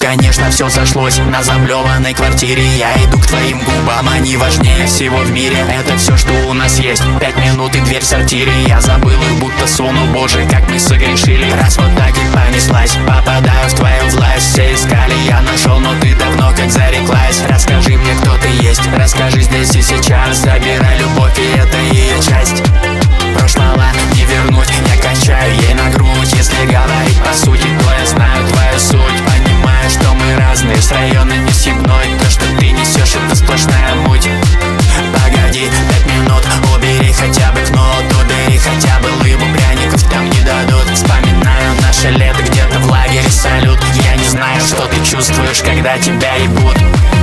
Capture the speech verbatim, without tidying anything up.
Конечно, все сошлось на заблеванной квартире. Я иду к твоим губам, они важнее всего в мире. Это все, что у нас есть, пять минут и дверь в сортире. Я забыл их, будто сон, о боже, как мы согрешили. Раз вот так и понеслась, попадаю в твою власть. Все искали, я нашел, но ты давно как зареклась. Расскажи мне, кто ты есть, расскажи здесь и сейчас. Забирай любовь, и это ее часть. Прошлого не вернуть, я качаю ей на грудь. Если говорить по сути, то я знаю твою суть. Понимаю, что мы разные, с района не съебной. То, что ты несешь, это сплошная муть. Погоди, пять минут, убери хотя бы кнут. Убери хотя бы лыбу, пряников там не дадут. Вспоминаю наше лето где-то в лагере салют. Я не знаю, что ты чувствуешь, когда тебя ебут.